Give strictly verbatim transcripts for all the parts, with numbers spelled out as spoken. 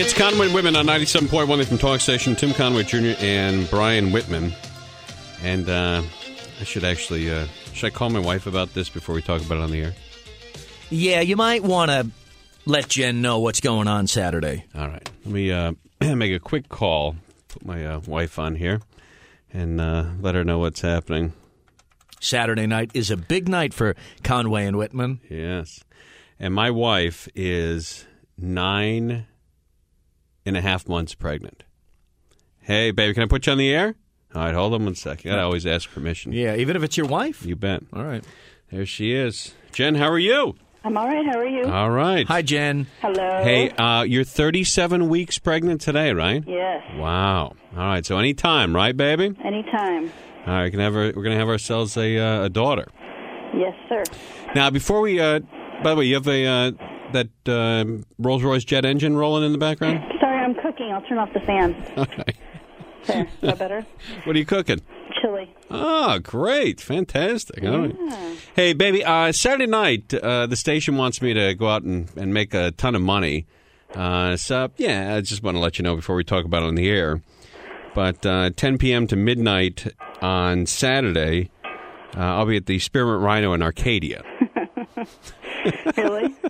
It's Conway and Whitman on ninety-seven point one from Talk Station. Tim Conway Junior and Brian Whitman. And uh, I should actually, uh, should I call my wife about this before we talk about it on the air? Yeah, you might want to let Jen know what's going on Saturday. All right. Let me uh, make a quick call, put my uh, wife on here, and uh, let her know what's happening. Saturday night is a big night for Conway and Whitman. Yes. And my wife is nine and a half months pregnant. Hey, baby, can I put you on the air? All right, hold on one second. I always ask permission. Yeah, even if it's your wife? You bet. All right. There she is. Jen, how are you? I'm all right. How are you? All right. Hi, Jen. Hello. Hey, uh, you're thirty-seven weeks pregnant today, right? Yes. Wow. All right, so any time, right, baby? Anytime. All right, can have our, we're going to have ourselves a, uh, a daughter. Yes, sir. Now, before we, uh, by the way, you have a uh, that uh, Rolls-Royce jet engine rolling in the background? Sorry, I'm cooking. I'll turn off the fan. Okay. There. Is that better? What are you cooking? Chili. Oh, great. Fantastic. All right. Yeah. Hey, baby, uh, Saturday night, uh, the station wants me to go out and, and make a ton of money. Uh, so, yeah, I just want to let you know before we talk about it on the air. But uh, ten p.m. to midnight on Saturday, uh, I'll be at the Spearmint Rhino in Arcadia. Really?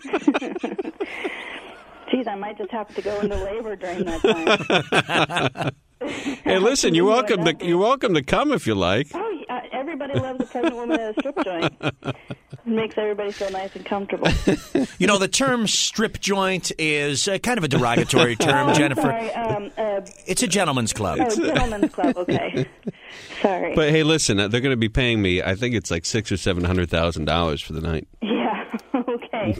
Geez, I might just have to go into labor during that time. Hey, listen, you're welcome to you're welcome to come if you like. Oh, uh, everybody loves a pregnant woman at a strip joint. It makes everybody feel nice and comfortable. You know, the term strip joint is uh, kind of a derogatory term, Oh, Jennifer. Sorry. Um, uh, It's a gentleman's club. oh, gentleman's club. Okay. Sorry. But hey, listen, uh, they're going to be paying me. I think it's like six or seven hundred thousand dollars for the night. Yeah. Okay.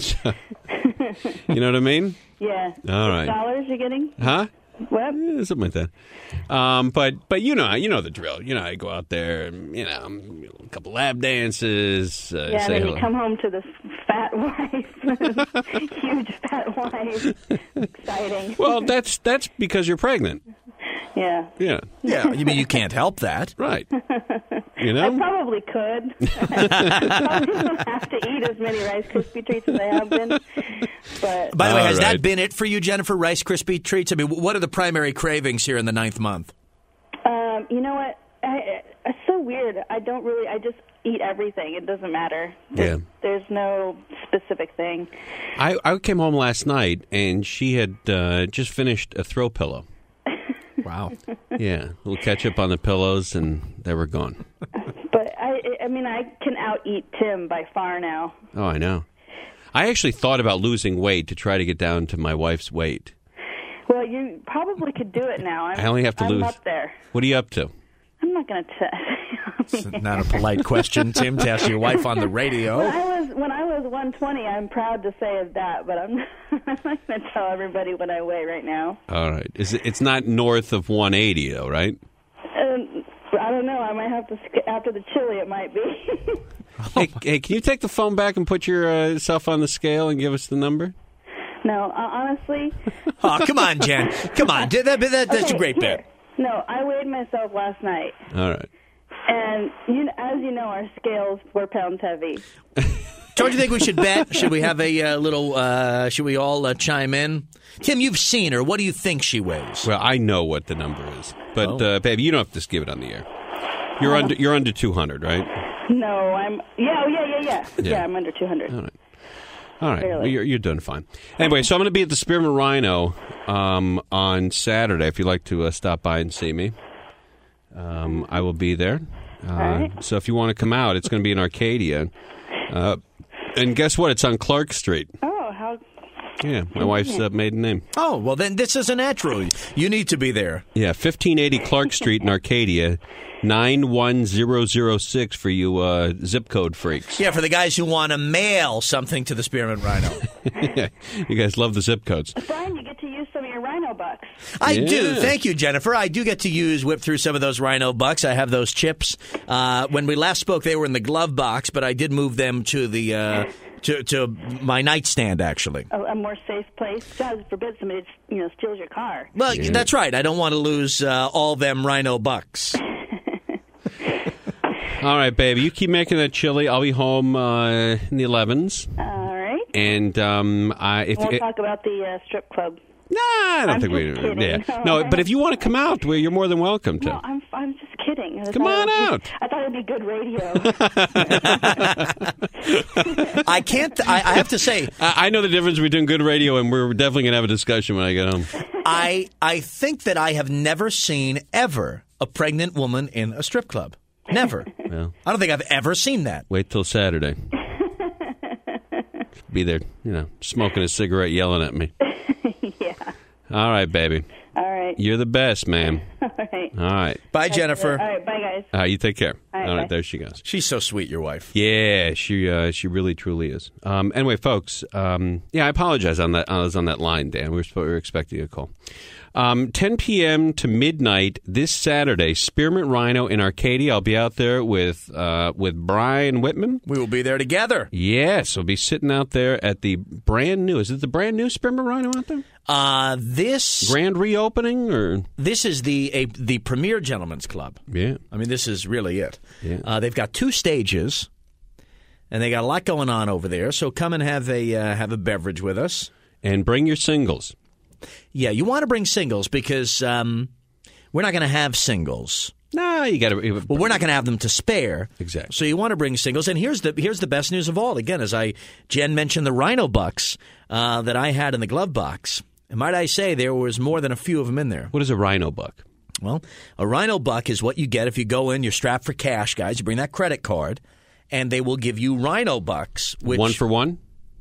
You know what I mean? Yeah. All right. Dollars you're getting? Huh? What? Yeah, something like that. Um, but but you know you know the drill. You know I go out there, and, you know, a couple lap dances. Uh, Yeah, and say then hello. you come home to this fat wife, huge fat wife. Exciting. Well, that's that's because you're pregnant. Yeah. Yeah. Yeah, you mean you can't help that. Right. You I know. probably could. I probably don't have to eat as many Rice Krispie treats as I have been. But By the way, All has right. that been it for you, Jennifer, Rice Krispie treats? I mean, what are the primary cravings here in the ninth month? um, you know what? I, it's so weird. I don't really. I just eat everything. It doesn't matter. There's, Yeah. There's no specific thing. I I came home last night and she had uh, just finished a throw pillow. Wow. Yeah, a little ketchup on the pillows, and they were gone. But I, I mean, I can out eat Tim by far now. Oh, I know. I actually thought about losing weight to try to get down to my wife's weight. Well, you probably could do it now. I'm, I only have to I'm lose. up there. What are you up to? I'm not going to tell. It's not a polite question, Tim, to ask your wife on the radio. When I was when I was one twenty, I'm proud to say that, but I'm, I'm not going to tell everybody what I weigh right now. All right. Is it, it's not north of one eighty, though, right? Um, I don't know. I might have to sk- after the chili. It might be. Hey, hey, can you take the phone back and put yourself on the scale and give us the number? No, uh, honestly. Oh, come on, Jen. Come on. That, that, that, that's Okay, a great here. bit. No, I weighed myself last night, All right. and you, as you know, our scale's four pounds heavy. Don't you think we should bet? Should we have a uh, little, uh, should we all uh, chime in? Tim, you've seen her. What do you think she weighs? Well, I know what the number is, but Oh. uh, baby, you don't have to just give it on the air. You're under you're under two hundred, right? No, I'm. Yeah, oh, yeah, yeah, yeah. Yeah. Yeah, I'm under two hundred. All right. All right. Really? Well, you're you're doing fine. Anyway, so I'm going to be at the Spearmint Rhino um, on Saturday. If you'd like to uh, stop by and see me, um, I will be there. Uh, right. So if you want to come out, it's going to be in Arcadia. Uh, and guess what? It's on Clark Street. Oh, how? Yeah, my wife's uh, maiden name. Oh, well, then this is a natural. You need to be there. Yeah, fifteen eighty Clark Street in Arcadia, nine one zero zero six for you uh, zip code freaks. Yeah, for the guys who want to mail something to the Spearmint Rhino. Yeah, you guys love the zip codes. Brian, you get to use some of your Rhino bucks. I Yeah. do. Thank you, Jennifer. I do get to use, whip through some of those Rhino bucks. I have those chips. Uh, when we last spoke, they were in the glove box, but I did move them to the uh, to, to my nightstand, actually. A, a more safe place. God forbid somebody, you know, steals your car. Well, Yeah. that's right. I don't want to lose uh, all them Rhino bucks. All right, baby, you keep making that chili. I'll be home uh, in the elevens. All right. And um, I, if We'll it, talk about the uh, strip club. Nah, I don't I'm think we. just kidding. Yeah, no. But if you want to come out, well, you're more than welcome to. No, I'm I'm just kidding. I Come thought on it was out. just- I thought it'd be good radio. I can't. I, I have to say, I, I know the difference between good radio, and we're definitely gonna have a discussion when I get home. I I think that I have never seen ever a pregnant woman in a strip club. Never. Well, I don't think I've ever seen that. wait till Saturday. Be there, you know, smoking a cigarette, yelling at me. Yeah. All right, baby. All right. You're the best, man. All right. All right. Bye, All Jennifer. right. Bye, guys. Uh, you take care. All right, All right, bye. there she goes. She's so sweet, your wife. Yeah, she uh, she really truly is. Um, anyway, folks, um, yeah, I apologize on that. I was on that line, Dan. We were, supposed, we were expecting a call. Um, ten p.m. to midnight this Saturday, Spearmint Rhino in Arcadia. I'll be out there with uh, with Brian Whitman. We will be there together. Yes, we'll be sitting out there at the brand new. Is it the brand new Spearmint Rhino out there? Uh, this Grand reopening or this is the a, the premier gentleman's club. yeah. I mean, this is really it. Yeah. Uh, they've got two stages, and they got a lot going on over there. So come and have a uh, have a beverage with us. And bring your singles. Yeah, you want to bring singles because um, we're not going to have singles. Nah, you got to. Well, we're not going to have them to spare. Exactly. So you want to bring singles, and here's the here's the best news of all. Again, as I Jen mentioned, the Rhino Bucks uh, that I had in the glove box. And might I say, there was more than a few of them in there. What is a Rhino Buck? Well, a Rhino Buck is what you get if you go in. You're strapped for cash, guys. You bring that credit card, and they will give you Rhino Bucks. Which, One for one.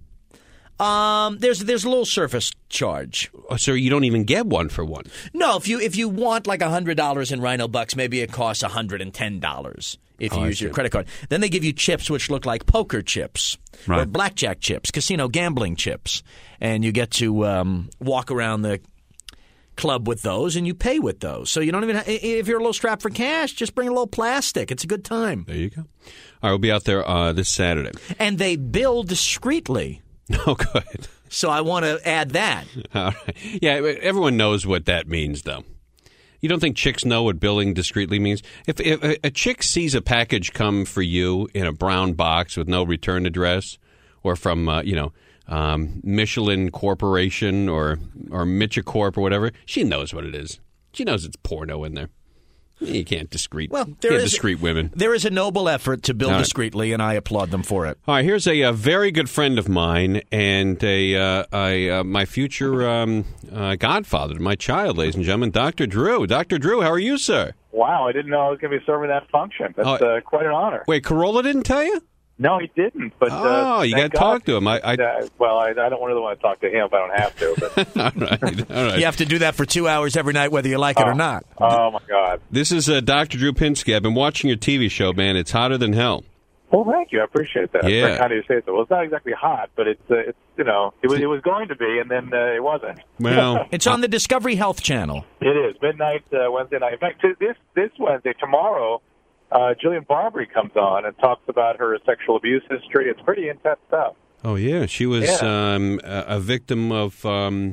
um, there's there's a little surface charge. Oh, so you don't even get one for one. No, if you if you want like a hundred dollars in Rhino Bucks, maybe it costs a hundred and ten dollars if you Oh, I use your see. credit card. Then they give you chips which look like poker chips or Right. blackjack chips, casino gambling chips, and you get to um, walk around the club with those, and you pay with those. So you don't even ha- if you're a little strapped for cash, just bring a little plastic. It's a good time, There you go. All right, we'll be out there uh, this Saturday. and they bill discreetly. Oh, good. So I want to add that. All right. Yeah, everyone knows what that means, though. You don't think chicks know what billing discreetly means? If, if a, a chick sees a package come for you in a brown box with no return address, or from uh, you know um, Michelin Corporation or or Michicorp or whatever, she knows what it is. She knows it's porno in there. You can't discreet. Well, you there can't is discreet women. There is a noble effort to bill All right. discreetly, and I applaud them for it. All right, here's a, a very good friend of mine and a, uh, a uh, my future um, uh, godfather to my child, ladies and gentlemen, Doctor Drew. Doctor Drew, how are you, sir? Wow, I didn't know I was going to be serving that function. That's Oh. uh, quite an honor. Wait, Corolla didn't tell you? No, he didn't. But Oh, uh, you thank got to talk God. to him. I, I Uh, well, I, I don't really want to talk to him if I don't have to. But all right, all right. You have to do that for two hours every night, whether you like it or not. oh my God. This is uh, Doctor Drew Pinsky. I've been watching your T V show, man. It's hotter than hell. Well, thank you. I appreciate that. Yeah. How do you say so? Well, it's not exactly hot, but it's uh, it's you know it was it was going to be, and then uh, it wasn't. Well, It's on the Discovery Health Channel. It is midnight uh, Wednesday night. In fact, t- this this Wednesday, tomorrow, uh, Jillian Barbary comes on and talks about her sexual abuse history. It's pretty intense stuff. oh yeah, she was Yeah. um, a, a victim of. Um,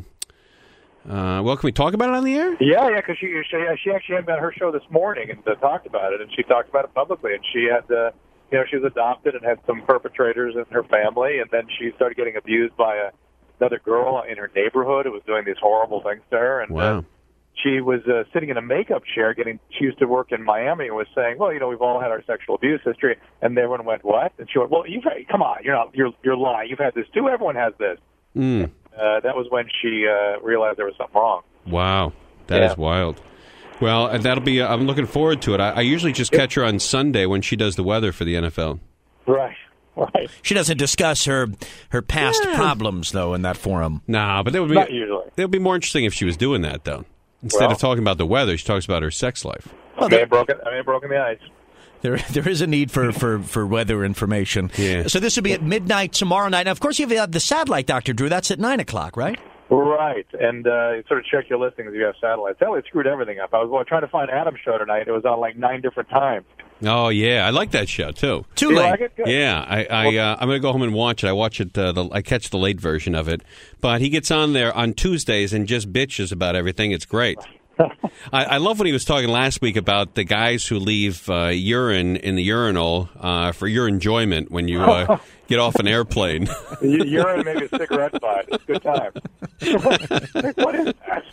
uh, well, can we talk about it on the air? Yeah, yeah, because she, she she actually had been on her show this morning and uh, talked about it, and she talked about it publicly. And she had, uh, you know, she was adopted and had some perpetrators in her family, and then she started getting abused by a, another girl in her neighborhood who was doing these horrible things to her. And Wow. uh, she was uh, sitting in a makeup chair. Getting she used to work in Miami and was saying, "Well, you know, we've all had our sexual abuse history." And everyone went, "What?" And she went, "Well, you've had, come on, you're not, you're you're lying. You've had this too. Everyone has this." Mm, Uh, that was when she uh, realized there was something wrong. wow, that is Yeah. wild. Well, and that'll be. Uh, I'm looking forward to it. I, I usually just catch her on Sunday when she does the weather for the N F L. Right, right. She doesn't discuss her her past problems, though, in that forum. Nah, but that would be Not usually. It would be more interesting if she was doing that, though. Instead Well- of talking about the weather, she talks about her sex life. I may have broken. I may have broken the ice. There, there is a need for, for, for weather information. Yeah. So this will be at midnight tomorrow night. Now, of course, you have the satellite, Doctor Drew. That's at nine o'clock, right? Right, and uh, you sort of check your listings if you have satellite. Satellite screwed everything up. I was well, trying to find Adam's show tonight. It was on like nine different times. Oh yeah, I like that show too. Too You late. like it? Good. Yeah, I, I uh, I'm gonna go home and watch it. I watch it. Uh, the, I catch the late version of it, but he gets on there on Tuesdays and just bitches about everything. It's great. I, I love when he was talking last week about the guys who leave uh, urine in the urinal uh, for your enjoyment when you uh, get off an airplane. You- You're in maybe a cigarette fight. It's a good time. What is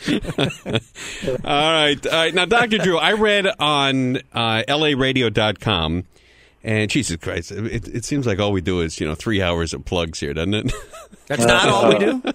that? All right. All right. Now, Doctor Drew, I read on uh, L A radio dot com, and Jesus Christ, it, it seems like all we do is, you know, three hours of plugs here, doesn't it? That's not all we do?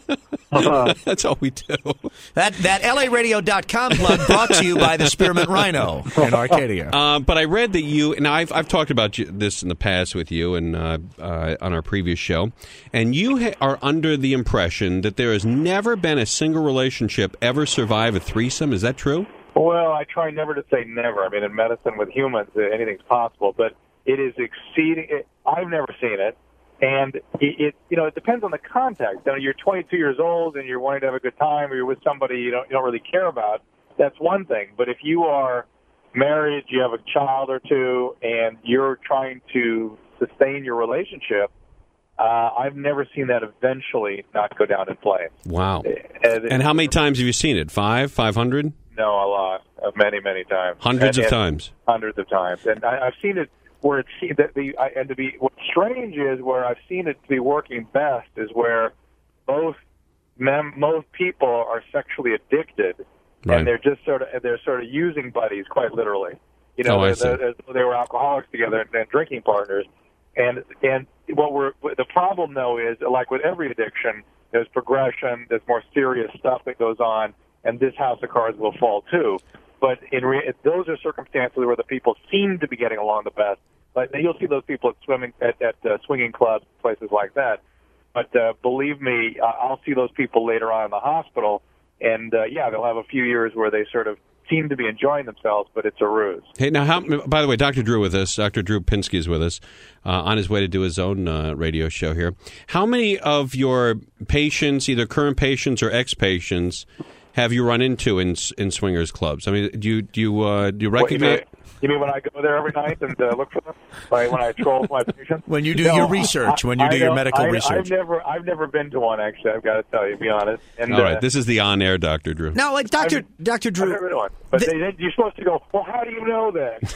That's all we do. That that L A radio dot com plug brought to you by the Spearmint Rhino in Arcadia. Uh, but I read that you, and I've, I've talked about you, this in the past with you and uh, uh, on our previous show, and you ha- are under the impression that there has never been a single relationship ever survive a threesome. Is that true? Well, I try never to say never. I mean, in medicine with humans, anything's possible, but it is exceeding. It, I've never seen it. And it, it, you know, it depends on the context. You know, you're twenty-two years old and you're wanting to have a good time, or you're with somebody you don't you don't really care about. That's one thing. But if you are married, you have a child or two, and you're trying to sustain your relationship, uh, I've never seen that eventually not go down in flames. Wow. And, and how many times have you seen it? Five, five hundred? No, a lot, uh, many, many times. Hundreds and, of and times. Hundreds of times, and I, I've seen it. Where it's that the and to be what's strange is where I've seen it to be working best is where both mem, most people are sexually addicted, right. and they're just sort of they're sort of using buddies quite literally. You know, oh, I they're, they're, they were alcoholics together and, and drinking partners, and and what we're the problem though is like with every addiction, there's progression, there's more serious stuff that goes on, and this house of cards will fall too. But in re- those are circumstances where the people seem to be getting along the best. Like you'll see those people at swimming at, at uh, swinging clubs, places like that. But uh, believe me, I'll see those people later on in the hospital, and uh, yeah, they'll have a few years where they sort of seem to be enjoying themselves, but it's a ruse. Hey, now, how, by the way, Doctor Drew with us. Doctor Drew Pinsky is with us uh, on his way to do his own uh, radio show here. How many of your patients, either current patients or ex-patients, have you run into in in swingers clubs? I mean, do you do you uh, do you recognize? What, you, mean, you mean when I go there every night and uh, look for them? Like when I troll my patients? When you do no, your research, I, when you I do your don't- medical I, research. I've never, I've never been to one. Actually, I've got to tell you, to be honest. And, All right, uh, this is the on-air Doctor Drew. Now, like Doctor I've- Doctor I've Drew, never been to one. But the- they, they, you're supposed to go. Well, how do you know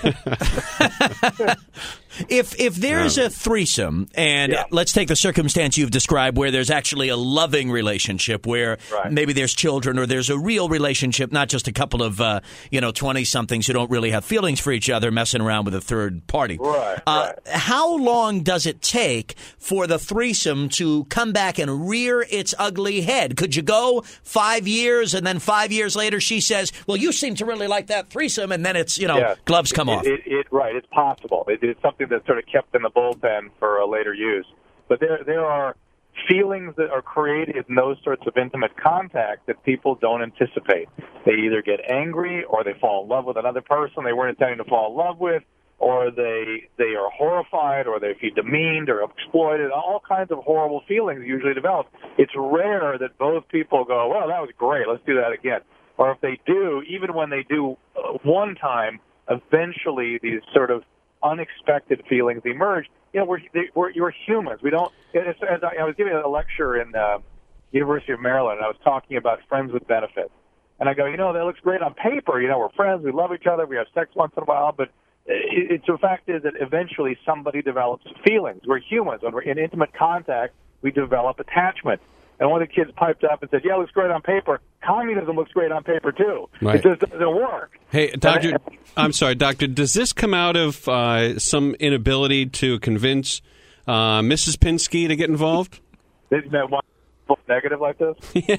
that? if if there's a threesome, and Yeah. let's take the circumstance you've described where there's actually a loving relationship, where Right. maybe there's children or there's a real relationship, not just a couple of uh, you know twenty-somethings who don't really have feelings for each other messing around with a third party. Right, Uh, right. How long does it take for the threesome to come back and rear its ugly head? Could you go five years and then five years later she says, "Well, you seem to really like that threesome," and then it's you know Yeah. gloves come it, off. It, it, right, it's possible. It, it's something that's sort of kept in the bullpen for a later use. But there, there are feelings that are created in those sorts of intimate contact that people don't anticipate. They either get angry or they fall in love with another person they weren't intending to fall in love with, or they they are horrified, or they feel demeaned or exploited. All kinds of horrible feelings usually develop. It's rare that both people go, well, that was great, let's do that again. Or if they do, even when they do uh, one time, eventually these sort of unexpected feelings emerge. You know, we're, they, we're you're humans. We don't. It's, as I, I was giving a lecture in uh, University of Maryland, and I was talking about friends with benefits. And I go, you know, that looks great on paper. You know, we're friends, we love each other, we have sex once in a while, but it, it's the fact is that eventually somebody develops feelings. We're humans. When we're in intimate contact, we develop attachment. And one of the kids piped up and said, yeah, it looks great on paper. Communism looks great on paper, too. Right. It just doesn't work. Hey, Doctor, I'm sorry, Doctor, does this come out of uh, some inability to convince uh, Missus Pinsky to get involved? Isn't that one negative like this? Yeah.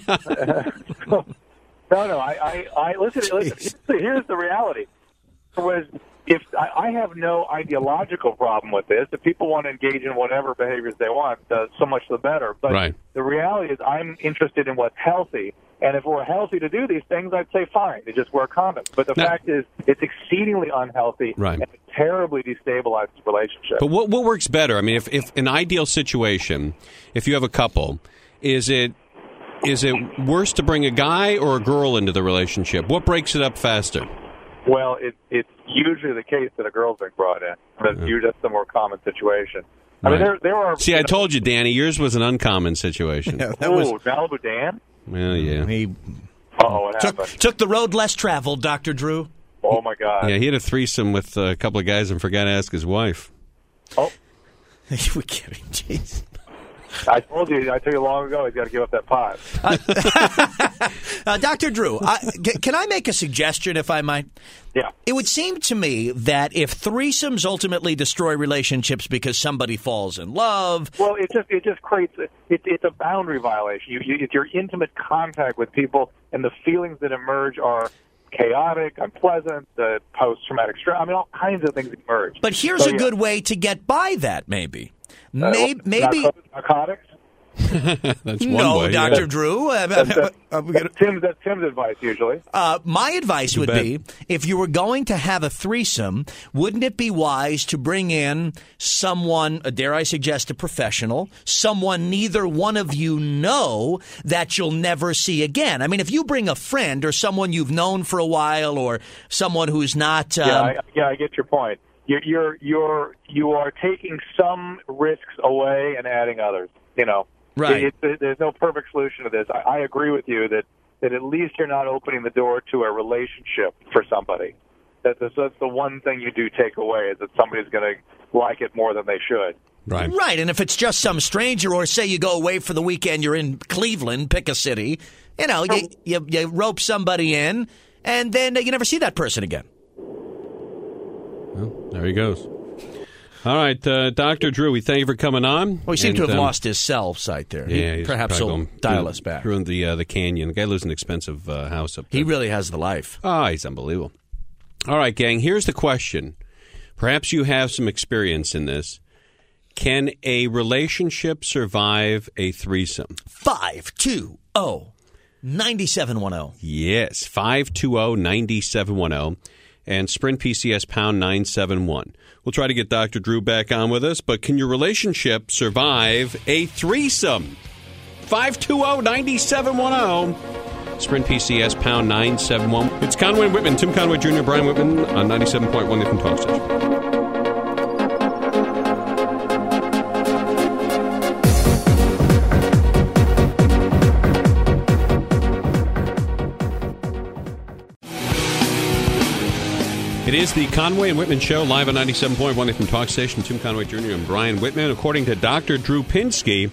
no, no. I, I, I listen. Listen. Here's the reality. There was if I, I have no ideological problem with this. If people want to engage in whatever behaviors they want, uh, so much the better. But Right. the reality is, I'm interested in what's healthy. And if we're healthy to do these things, I'd say fine, to just wear condoms. But the No. fact is, it's exceedingly unhealthy Right. and it terribly destabilizes relationships. But what what works better? I mean, if, if an ideal situation, if you have a couple, is it is it worse to bring a guy or a girl into the relationship? What breaks it up faster? Well, it, it's usually the case that a girl's been brought in. That's usually that's the more common situation. I mean, Right. there there are. See, you I know, told you, Danny, yours was an uncommon situation. that oh, was Malibu Dan. Well, yeah. he Oh, what took happened? took the road less traveled, Doctor Drew. Oh my God. Yeah, he had a threesome with a couple of guys and forgot to ask his wife. Oh, We're kidding, jeez. I told you, I told you long ago, he's got to give up that pot. Uh, uh, Doctor Drew, I, c- can I make a suggestion, if I might? Yeah. It would seem to me that if threesomes ultimately destroy relationships because somebody falls in love, Well, it just it just creates a, it, it's a boundary violation. You, you, it's your intimate contact with people, and the feelings that emerge are chaotic, unpleasant, uh, post-traumatic stress. I mean, all kinds of things emerge. but here's So, a yeah. good way to get by that. Maybe, Uh, maybe, maybe. narco- narcotics. That's one No, way. Doctor yeah. Drew. Uh, That's, that's, uh, that's Tim's, that's Tim's advice usually. Uh, my advice would bet. be, if you were going to have a threesome, wouldn't it be wise to bring in someone, uh, dare I suggest a professional, someone neither one of you know that you'll never see again? I mean, if you bring a friend or someone you've known for a while or someone who's not... Um, Yeah, I, yeah, I get your point. You're, you're you're you are taking some risks away and adding others. You know, Right. It, it, there's no perfect solution to this. I, I agree with you that that at least you're not opening the door to a relationship for somebody. That's that's the one thing you do take away is that somebody's going to like it more than they should. Right. Right, and if it's just some stranger, or say you go away for the weekend, you're in Cleveland, pick a city, you know, you, you, you rope somebody in, and then you never see that person again. Well, there he goes. All right, uh, Doctor Drew, we thank you for coming on. Well, he seemed And, to have um, lost his cell site there. He- Yeah, he's perhaps probably he'll going dial through- us back. Through the, uh, the canyon. The guy lives in an expensive uh, house up there. He really has the life. Oh, he's unbelievable. All right, gang, here's the question. Perhaps you have some experience in this. Can a relationship survive a threesome? five two zero, nine seven one zero. Yes, five two zero, nine seven one zero and Sprint P C S pound nine seven one. We'll try to get Doctor Drew back on with us, but can your relationship survive a threesome? five two zero, nine seven one zero. Sprint P C S pound nine seven one. It's Conway and Whitman, Tim Conway Junior, Brian Whitman on ninety-seven point one Newton Talk Station. It is the Conway and Whitman Show, live on ninety-seven point one F M Talk Station. Tim Conway Junior and Brian Whitman. According to Doctor Drew Pinsky,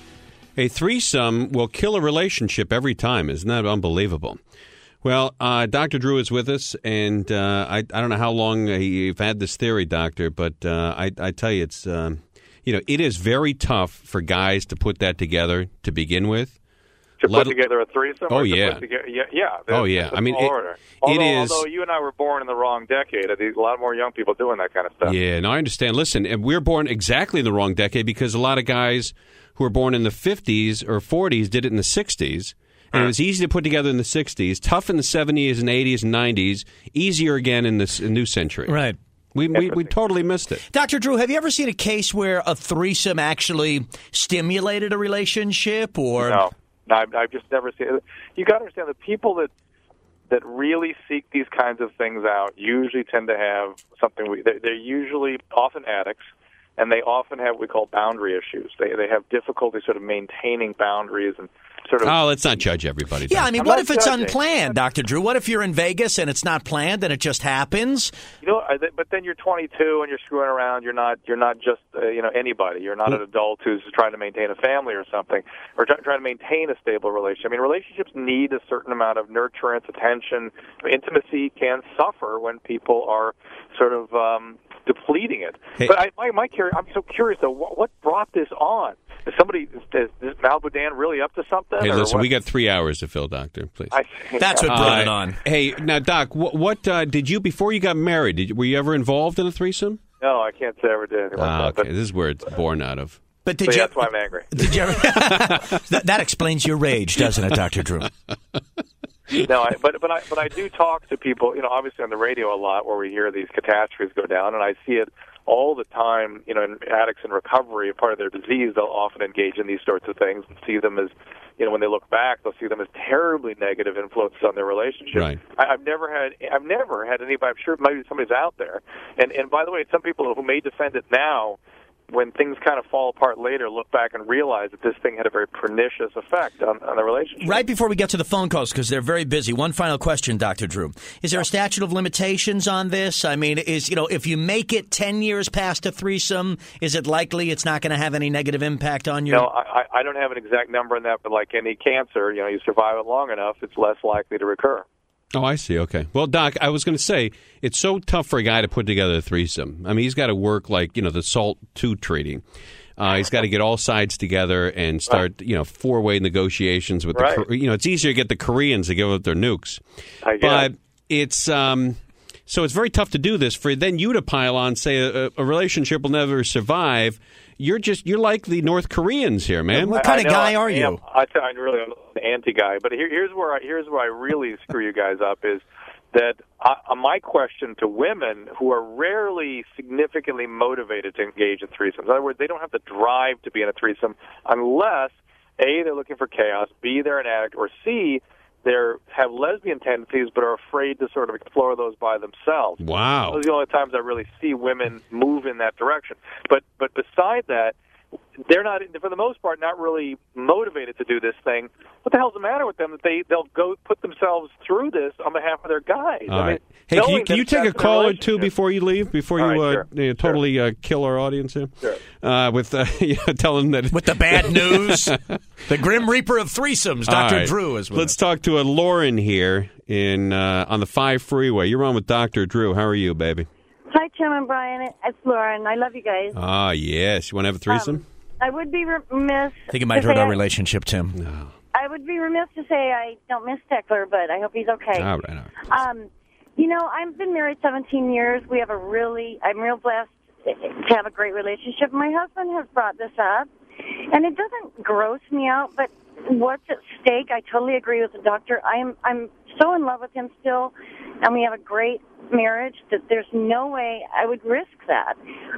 a threesome will kill a relationship every time. Isn't that unbelievable? Well, uh, Doctor Drew is with us, and uh, I, I don't know how long you've had this theory, Doctor, but uh, I, I tell you, it's um, you know, it is very tough for guys to put that together to begin with. To Let- put together a threesome? Oh, or to yeah. Put together, yeah. Yeah. Oh, That's- yeah. that's I mean, a tall it- order. it Although, is- although you and I were born in the wrong decade, I think a lot more young people doing that kind of stuff. Yeah, no, I understand. Listen, and we're born exactly in the wrong decade because a lot of guys who were born in the fifties or forties did it in the sixties. And it was easy to put together in the sixties, tough in the seventies and eighties and nineties, easier again in this new century. Right. We, we, we totally missed it. Doctor Drew, have you ever seen a case where a threesome actually stimulated a relationship? Or No, no I've, I've just never seen it. You got to understand the people that that really seek these kinds of things out usually tend to have something. We, they're, they're usually often addicts, and they often have what we call boundary issues. They they have difficulty sort of maintaining boundaries and sort of. Oh, let's not judge everybody. Yeah, I mean, I'm what not if it's judging. unplanned, Doctor Drew? What if you're in Vegas and it's not planned and it just happens? You know, I- but then you're twenty-two and you're screwing around. You're not. You're not just uh, you know anybody. You're not an adult who's trying to maintain a family or something, or try, trying to maintain a stable relationship. I mean, relationships need a certain amount of nurturance, attention. Intimacy can suffer when people are sort of um, depleting it. Hey. But I, my, my curi- I'm so curious though. What, what brought this on? Is somebody is, is Mal Boudin really up to something? Hey, or listen, what? we got three hours to fill, Doctor, please. I, That's what brought it Uh, on. Hey, now, Doc, what, what uh, did you, before you got married, did, were you ever involved in a threesome? No, I can't say I ever did anything like Ah, that. okay, But, this is where it's born out of. But did so you? yeah, that's why I'm angry. Did you ever? that, that explains your rage, doesn't it, Doctor Drew? No, I, but but I but I do talk to people, you know, obviously on the radio a lot where we hear these catastrophes go down, and I see it all the time. You know, in addicts in recovery, part of their disease, they'll often engage in these sorts of things and see them as, you know, when they look back, they'll see them as terribly negative influences on their relationship. Right. I, I've never had I've never had anybody. I'm sure maybe somebody's out there, and and by the way, some people who may defend it now. when things kind of fall apart later, look back and realize that this thing had a very pernicious effect on, on the relationship. Right before we get to the phone calls, because they're very busy, one final question, Doctor Drew. Is there a statute of limitations on this? I mean, is you know, if you make it ten years past a threesome, is it likely it's not going to have any negative impact on you? No, I, I don't have an exact number on that, but like any cancer, you know, you survive it long enough, it's less likely to recur. Oh, I see. Okay. Well, Doc, I was going to say, it's so tough for a guy to put together a threesome. I mean, he's got to work like, you know, the SALT two treaty. Uh, he's got to get all sides together and start, right. you know, four-way negotiations with right. the, you know, it's easier to get the Koreans to give up their nukes. I but it's, um, so it's very tough to do this for then you to pile on, say, a, a relationship will never survive. You're just, you're like the North Koreans here, man. What kind I of guy are I you? I tell you, I'm really an anti-guy. But here, here's where I, here's where I really screw you guys up is that I, my question to women who are rarely significantly motivated to engage in threesomes. In other words, they don't have the drive to be in a threesome unless, A, they're looking for chaos, B, they're an addict, or C, they have lesbian tendencies but are afraid to sort of explore those by themselves. Wow. Those are the only times I really see women move in that direction. But but beside that, they're not, for the most part, not really motivated to do this thing. What the hell's the matter with them that they, they'll go put themselves through this on behalf of their guys? All I mean, right. Hey, can you, can you take a call or two before you leave, before you, right, uh, sure. you know, totally sure. uh, kill our audience here? Sure. Uh, with uh, you know, tell them that... With the bad news. The Grim Reaper of threesomes, Doctor Right. Drew is with Let's us. talk to a Lauren here in uh, on the five freeway. You're on with Doctor Drew. How are you, baby? Hi, Tim and Brian. It's Lauren. I love you guys. Ah, yes. You want to have a threesome? Um, I would be remiss. I think it might to hurt say our I- relationship, Tim. No. I would be remiss to say I don't miss Steckler, but I hope he's okay. All right, all right. Um, you know, I've been married seventeen years. We have a really, I'm real blessed to have a great relationship. My husband has brought this up, and it doesn't gross me out, but what's at stake, I totally agree with the doctor. I'm, I'm so in love with him still, and we have a great marriage that there's no way I would risk that.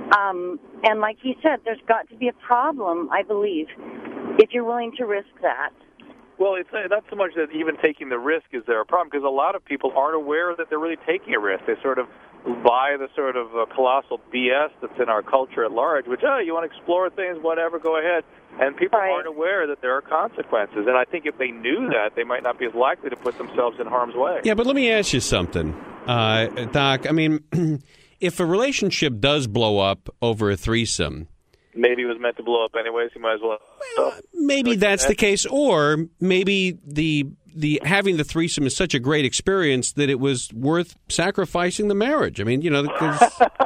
Um, and like he said, there's got to be a problem, I believe, if you're willing to risk that. Well, it's uh, not so much that even taking the risk is there a problem, because a lot of people aren't aware that they're really taking a risk. They sort of buy the sort of uh, colossal B S that's in our culture at large, which, oh, you want to explore things, whatever, go ahead. And people Right. aren't aware that there are consequences. And I think if they knew that, they might not be as likely to put themselves in harm's way. Yeah, but let me ask you something, uh, Doc. I mean, if a relationship does blow up over a threesome, Maybe it was meant to blow up anyways. You might as well. well, maybe that's the case, or maybe the the having the threesome is such a great experience that it was worth sacrificing the marriage. I mean, you know, because,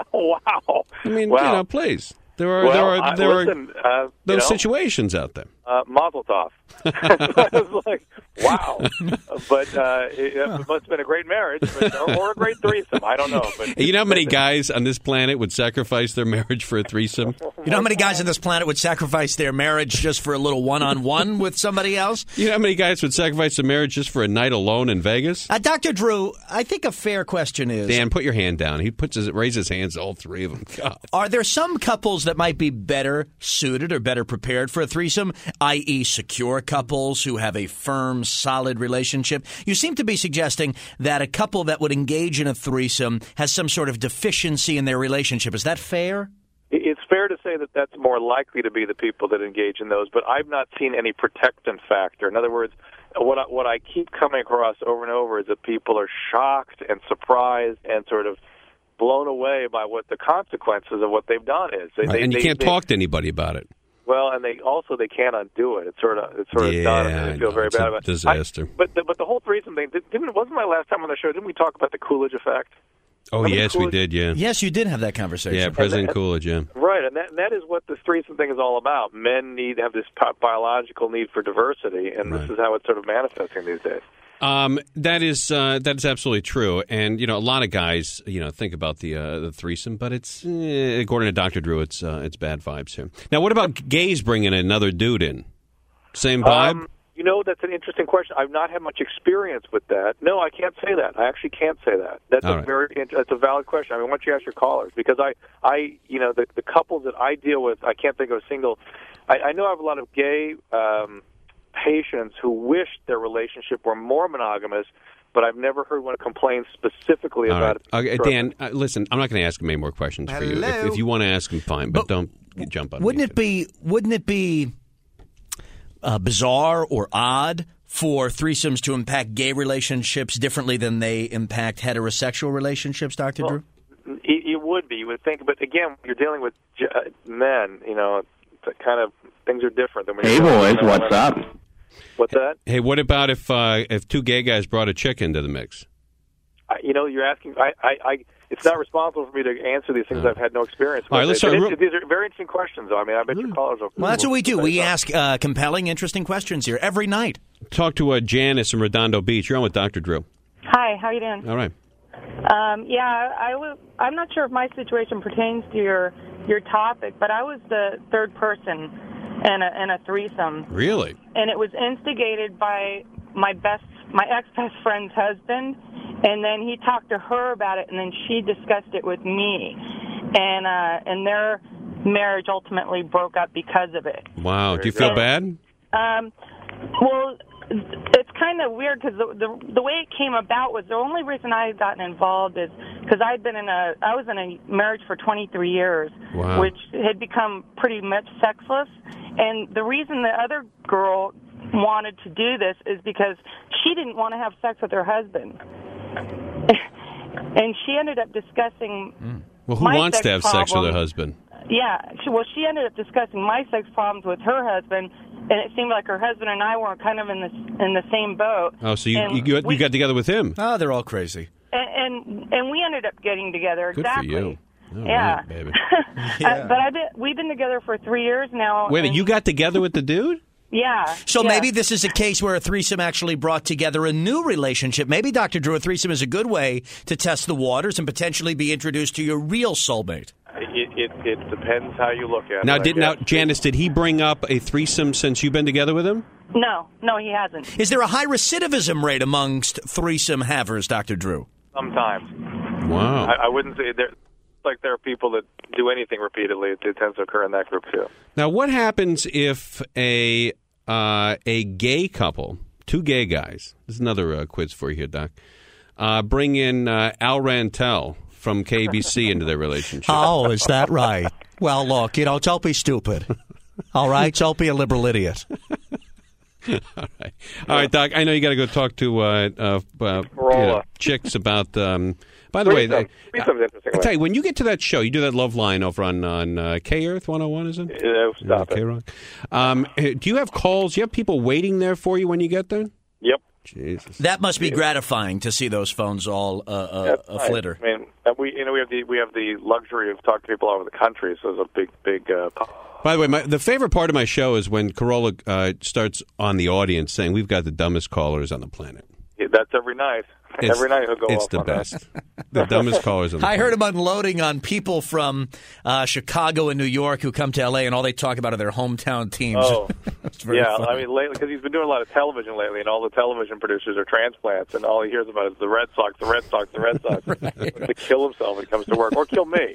Wow. I mean, wow. you know, please, there are well, there are I- there listen, are uh, those you know, situations out there. Uh, Mazel tov. I was like, wow. But uh, it, it must have been a great marriage, but, or, or a great threesome. I don't know. But You know how many guys on this planet would sacrifice their marriage for a threesome? You know how many guys on this planet would sacrifice their marriage just for a little one-on-one with somebody else? You know how many guys would sacrifice their marriage just for a night alone in Vegas? Uh, Doctor Drew, I think a fair question is... Dan, put your hand down. He puts his raises his hands, all three of them. God. Are there some couples that might be better suited or better prepared for a threesome, that is secure couples who have a firm, solid relationship? You seem to be suggesting that a couple that would engage in a threesome has some sort of deficiency in their relationship. Is that fair? it's fair to say that that's more likely to be the people that engage in those, but I've not seen any protectant factor. In other words, what I, what I keep coming across over and over is that people are shocked and surprised and sort of blown away by what the consequences of what they've done is. They, Right, they, and you they, can't they, talk to anybody about it. Well, and they also they can't undo it. It's sort of it's sort of Yeah, done, and they feel I know. very It's bad a about it. disaster. I, but the, but the whole threesome thing didn't wasn't my last time on the show. Didn't we talk about the Coolidge effect? Oh, Remember yes, we Coolidge? did, yeah. Yes, you did have that conversation. Yeah, President that- Coolidge, yeah. Right, and that and that is what this threesome thing is all about. Men need have this bi- biological need for diversity, and Right. this is how it's sort of manifesting these days. Um, that is uh, that is absolutely true, and you know a lot of guys you know think about the uh, the threesome, but it's eh, according to Doctor Drew, it's uh, it's bad vibes here. Now, what about gays bringing another dude in? Same vibe. Um, you know, that's an interesting question. I've not had much experience with that. No, I can't say that. I actually can't say that. That's All a right. very that's a valid question. I mean, why don't you ask your callers? Because I, I, you know, the the couples that I deal with, I can't think of a single. I, I know I have a lot of gay um, patients who wish their relationship were more monogamous, but I've never heard one complain specifically All about right. it. Okay, Dan, uh, listen, I'm not going to ask him any more questions for you. If, Hello? if you want to ask him, fine, but, But don't. jump on. Wouldn't it be? Wouldn't it be uh, bizarre or odd for threesomes to impact gay relationships differently than they impact heterosexual relationships, Doctor Well, Drew? It, it would be, you would think, but again, when you're dealing with uh, men, you know, it's kind of things are different than when Hey, you're boys, dealing with what's women. up? What's that? Hey, what about if uh, if two gay guys brought a chick into the mix? I, you know, you're asking. I, I, I, it's not responsible for me to answer these things. Oh. I've had no experience with. All right, let's But start it- real- these are very interesting questions, though. I mean, I bet your callers will. Well, that's what we do. will We say ask uh, compelling, interesting questions here every night. Talk to uh, Janice in Redondo Beach. You're on with Doctor Drew. Hi, how you doing? All right. Um, yeah, I was. I'm not sure if my situation pertains to your your topic, but I was the third person in a in a threesome, Really? and it was instigated by my best my ex best friend's husband, and then he talked to her about it, and then she discussed it with me, and uh, and their marriage ultimately broke up because of it. Wow. Do you feel go. bad? Um, well, it's kind of weird because the, the the way it came about was the only reason I had gotten involved is because I'd been in a I was in a marriage for twenty-three years, Wow. which had become pretty much sexless, and the reason the other girl wanted to do this is because she didn't want to have sex with her husband, and she ended up discussing. Mm. Well, who my wants sex to have sex with problem. her husband? Yeah, she, well, she ended up discussing my sex problems with her husband, and it seemed like her husband and I were kind of in the in the same boat. Oh, so you And you, got, we, you got together with him? Oh, they're all crazy. and, and and we ended up getting together. Good exactly. for you. All yeah, right, baby. Uh, but I've been, we've been together for three years now. Wait a minute, and- you got together with the dude? Yeah. So yeah. maybe this is a case where a threesome actually brought together a new relationship. Maybe, Doctor Drew, a threesome is a good way to test the waters and potentially be introduced to your real soulmate. It, it, it depends how you look at Now, it. I did now guess. Janice? Did he bring up a threesome since you've been together with him? No, no, he hasn't. Is there a high recidivism rate amongst threesome havers, Doctor Drew? Sometimes. Wow. I, I wouldn't say there. Like there are people that do anything repeatedly. It, it tends to occur in that group too. Now, what happens if a uh, a gay couple, two gay guys, this is another uh, quiz for you here, Doc, uh, bring in uh, Al Rantel from K B C into their relationship? Oh, is that right? Well, look, you know, don't be stupid. All right? Don't be a liberal idiot. All right, all right, Doc. I know you got to go talk to uh, uh, uh, you know, chicks about. Um, by the way, Threesome. they, Threesome's interesting. I tell you, when you get to that show, you do that love line over on on uh, K Earth one oh one, is it? Yeah, stop K it. Rock. Um, do you have calls? Do you have people waiting there for you when you get there? Yep. Jesus. That must be gratifying to see those phones all uh, uh, That's a nice. flitter. I mean, uh, we you know we have the we have the luxury of talking to people all over the country, so it's a big big. Uh, By the way, my, the favorite part of my show is when Carolla uh, starts on the audience saying, "We've got the dumbest callers on the planet." that's every night. It's, every night he'll go It's off the on best. That. The dumbest callers on the I planet. heard him unloading on people from uh, Chicago and New York who come to L A, and all they talk about are their hometown teams. Oh, It's very yeah. funny. I mean, lately because he's been doing a lot of television lately, and all the television producers are transplants, and all he hears about is the Red Sox, the Red Sox, the Red Sox. right. To kill himself when he comes to work, or kill me.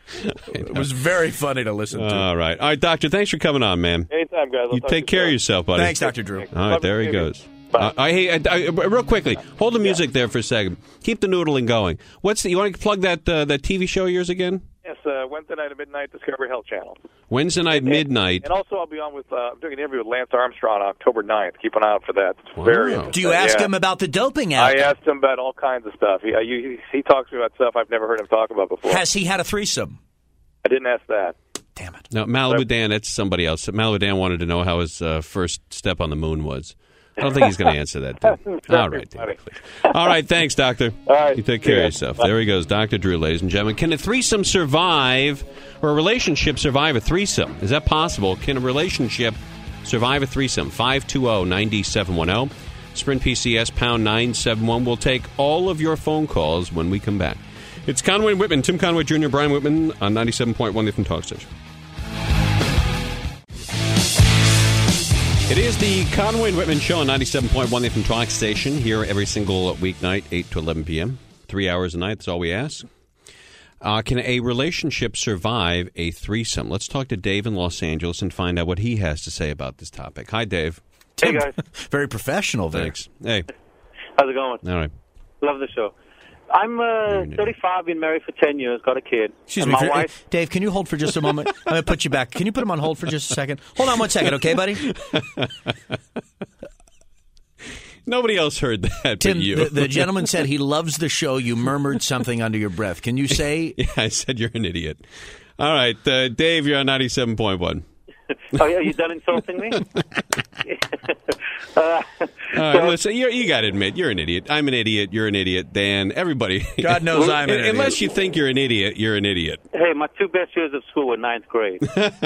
It was very funny to listen to. All right, all right, Doctor. Thanks for coming on, man. Anytime, guys. I'll You talk take to you care of soon. yourself, buddy. Thanks, Doctor Drew. All right, there he goes. Uh, I, hey, I, I, real quickly, hold the music there for a second. Keep the noodling going. What's the, you want to plug that uh, that T V show of yours again? Yes, uh, Wednesday night at midnight, Discovery Health Channel. Wednesday night, And- midnight. And also, I'll be on with. Uh, I'm doing an interview with Lance Armstrong on October ninth. Keep an eye out for that. It's Wow. very. Do Do interesting. you ask Yeah. him about the doping out? I asked him about all kinds of stuff. He, uh, you, he he talks to me about stuff I've never heard him talk about before. Has he had a threesome? I didn't ask that. Damn it. No, Malibu Dan, that's somebody else. Malibu Dan wanted to know how his uh, first step on the moon was. I don't think he's going to answer that. Dan. All right, Dan, funny. please. All right, thanks, Doctor. All right, You take see care ya. of yourself. There he goes, Doctor Drew, ladies and gentlemen. Can a threesome survive, or a relationship survive a threesome? Is that possible? Can a relationship survive a threesome? five two zero, nine seven one zero. Sprint P C S, pound nine seven one. We'll take all of your phone calls when we come back. It's Conway and Whitman, Tim Conway Junior, Brian Whitman on ninety-seven point one, the F M Talk Station. It is the Conway and Whitman Show on ninety-seven point one, the F M Talk Station, here every single weeknight, eight to eleven p.m. Three hours a night, that's all we ask. Uh, can a relationship survive a threesome? Let's talk to Dave in Los Angeles and find out what he has to say about this topic. Hi, Dave. Hey guys, Very professional there. Thanks. Hey. How's it going? All right. Love the show. I'm uh, thirty-five, been married for ten years, got a kid. Excuse and me, my for, wife. Dave, can you hold for just a moment? I'm going to put you back. Can you put him on hold for just a second? Hold on one second, okay, buddy? Nobody else heard that Tim, but you. the, the gentleman said he loves the show. You murmured something under your breath. Can you say? Yeah, I said you're an idiot. All right, uh, Dave, you're on ninety-seven point one. Oh, yeah, you done insulting me? uh, All right, so, listen, you you got to admit, you're an idiot. I'm an idiot. You're an idiot. Dan, everybody. God knows I'm an idiot. Unless you think you're an idiot, you're an idiot. Hey, my two best years of school were ninth grade.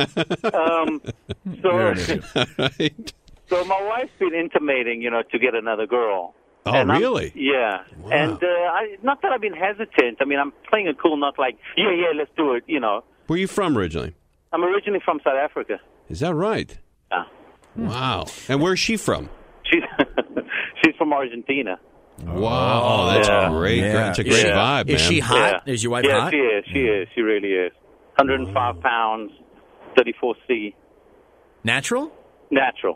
um, so, You're an idiot. Right. so my wife's been intimating, you know, to get another girl. Oh, And I'm- really? Yeah. Wow. And uh, I, not that I've been hesitant. I mean, I'm playing it cool, not like, yeah, yeah, let's do it, you know. Where are you from originally? I'm originally from South Africa. Is that right? Yeah. Wow. And where's she from? She's, she's from Argentina. Wow. Oh, that's Yeah. great. Yeah. It's a great Yeah. vibe, man. Is she hot? Yeah. Is your wife yeah, hot? she is. She is. She really is. one hundred five pounds, thirty-four C. Natural? Natural.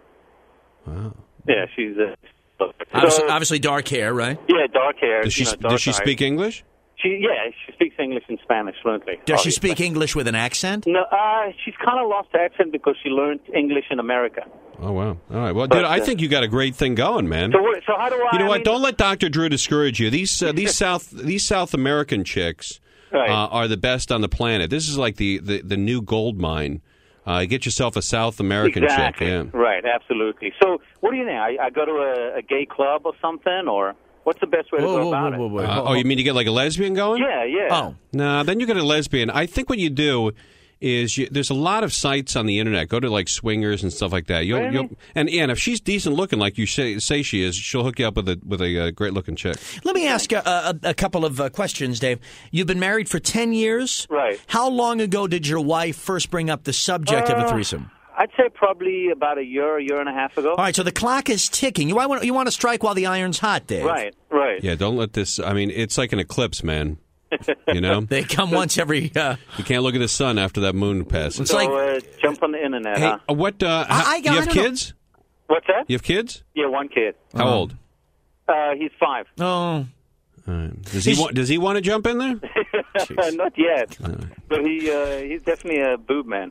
Wow. Yeah, she's uh, Obviously, so- obviously dark hair, right? yeah, dark hair. Does she, you know, dark does she eyes. speak English? She yeah, she speaks English and Spanish fluently. Does she obviously. speak English with an accent? No, uh, she's kind of lost the accent because she learned English in America. Oh, wow. All right. Well, But, dude, I uh, think you got a great thing going, man. So, what, so how do I? You know I what? mean- Don't let Doctor Drew discourage you. These uh, these South these South American chicks Right. uh, are the best on the planet. This is like the, the, the new gold mine. Uh, get yourself a South American exactly. chick. Yeah. Right. Absolutely. So, what do you think? I, I go to a, a gay club or something, or what's the best way to Whoa, go whoa, about whoa, whoa, it? whoa. Uh, oh, you mean to get like a lesbian going? Yeah, yeah. Oh. No, then you get a lesbian. I think what you do is you, there's a lot of sites on the internet. Go to like swingers and stuff like that. You'll, Really? you'll, and and if she's decent looking, like you say, say she is, she'll hook you up with a with a uh, great looking chick. Let me ask a, a, a couple of uh, questions, Dave. You've been married for ten years? Right. How long ago did your wife first bring up the subject of a Uh, threesome? I'd say probably about a year, a year and a half ago. All right, so the clock is ticking. You want, you want to strike while the iron's hot, Dave. Right, right. Yeah, don't let this. I mean, it's like an eclipse, man. You know, They come once every... Uh, you can't look at the sun after that moon passes. It's So like- uh, jump on the internet, Hey, huh? uh, what? Uh, I- how- I- you I have don't know. kids? What's that? You have kids? Yeah, one kid. How old? Uh, he's five. oh... All right. Does he He's- want? Does he want to jump in there? Not yet, but he uh, he's definitely a boob man.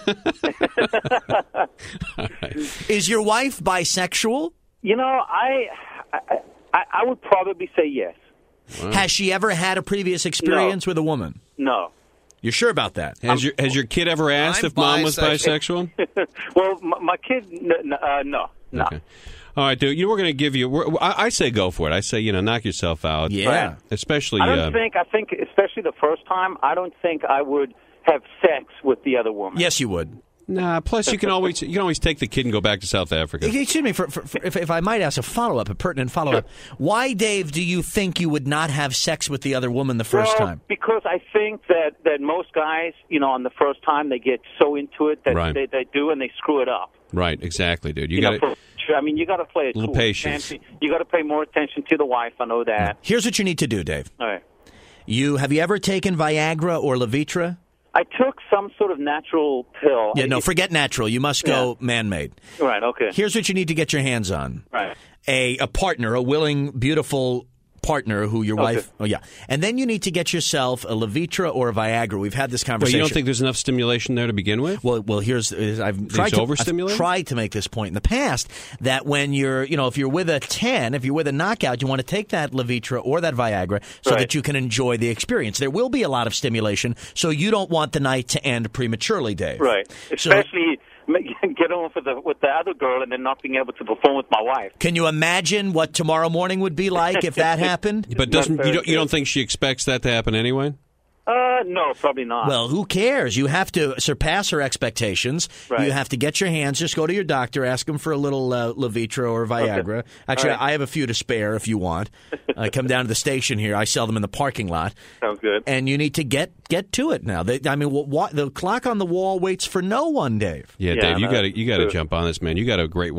Is your wife bisexual? You know, I I, I I would probably say yes. Has she ever had a previous experience with a woman? No. You're sure about that? Has your Has your kid ever asked I'm if mom was bisexual. bisexual? Well, my, my kid, n- n- uh, no, no. Okay. All right, dude. You were going to give you. we're- I, I say go for it. I say you know knock yourself out. Yeah. Especially. I don't uh, think. I think, especially the first time, I don't think I would have sex with the other woman. Yes, you would. Nah. Plus, you can always you can always take the kid and go back to South Africa. Excuse me, for, for, for, if, if I might ask a follow-up, a pertinent follow-up. Why, Dave, do you think you would not have sex with the other woman the first well, time? Because I think that, that most guys, you know, on the first time, they get so into it that Right. they, they do and they screw it up. Right. Exactly, dude. You, You got know, to. for, I mean, you got to play it Little cool. patience. You got to pay more attention to the wife. I know that. Here's what you need to do, Dave. All right. You have you ever taken Viagra or Levitra? I took some sort of natural pill. Yeah, no, forget natural. You must go man-made. Right. Okay. Here's what you need to get your hands on. Right. A a partner, a willing, beautiful partner who your Okay. wife. Oh yeah, and then you need to get yourself a Levitra or a Viagra. We've had this Wait, conversation. you don't think there's enough stimulation there to begin with? Well, well, here's I've tried to, I've overstimulated? tried to make this point in the past that when you're, you know, if you're with a ten, if you're with a knockout, you want to take that Levitra or that Viagra so Right. that you can enjoy the experience. There will be a lot of stimulation, so you don't want the night to end prematurely, Dave. Right. So- Especially get on with the with the other girl and then not being able to perform with my wife. Can you imagine what tomorrow morning would be like if that happened? But doesn't Not you don't you very don't think she expects that to happen anyway? Uh, no, probably not. Well, who cares? You have to surpass her expectations. Right. You have to get your hands. Just go to your doctor, ask him for a little uh, Levitra or Viagra. Okay. Actually, All right. I have a few to spare if you want. I come down to the station here. I sell them in the parking lot. Sounds good. And you need to get get to it now. They, I mean, wh- wh- the clock on the wall waits for no one, Dave. Yeah, Yeah, Dave, you no, got to you got to true. jump on this, man. You got a great wife.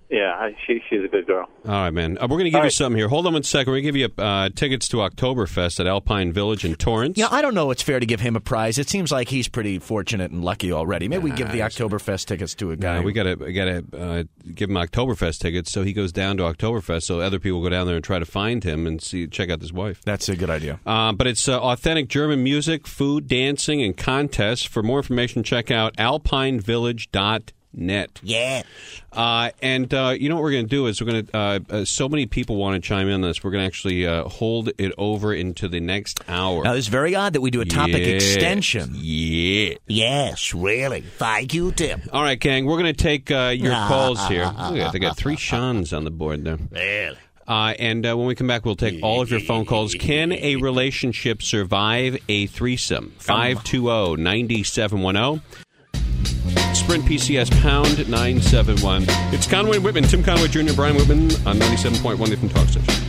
Yeah, I, she she's a good girl. All right, man. Uh, we're going to give All you right. something here. Hold on one second. We're going to give you uh, tickets to Oktoberfest at Alpine Village in Torrance. Yeah, I don't know it's fair to give him a prize. It seems like he's pretty fortunate and lucky already. Maybe we give the Oktoberfest tickets to a guy. Uh, we got to we got to uh, give him Oktoberfest tickets so he goes down to Oktoberfest so other people go down there and try to find him and see check out his wife. That's a good idea. Uh, but it's uh, authentic German music, food, dancing, and contests. For more information, check out alpine village dot net. Yeah. Uh, and uh, you know what we're going to do is we're going to. Uh, uh, so many people want to chime in on this. We're going to actually uh, hold it over into the next hour. Now, it's very odd that we do a topic Yes. extension. Yeah. Yes, really. Thank you, Tim. All right, gang. We're going to take uh, your calls here. Look at, they got three Seans on the board there. Really? Uh, and uh, when we come back, we'll take all of your phone calls. Can a relationship survive a threesome? five two zero, nine seven one zero. Sprint P C S pound nine seven one. It's Conway and Whitman, Tim Conway Junior, Brian Whitman on ninety-seven point one Different Talk Station.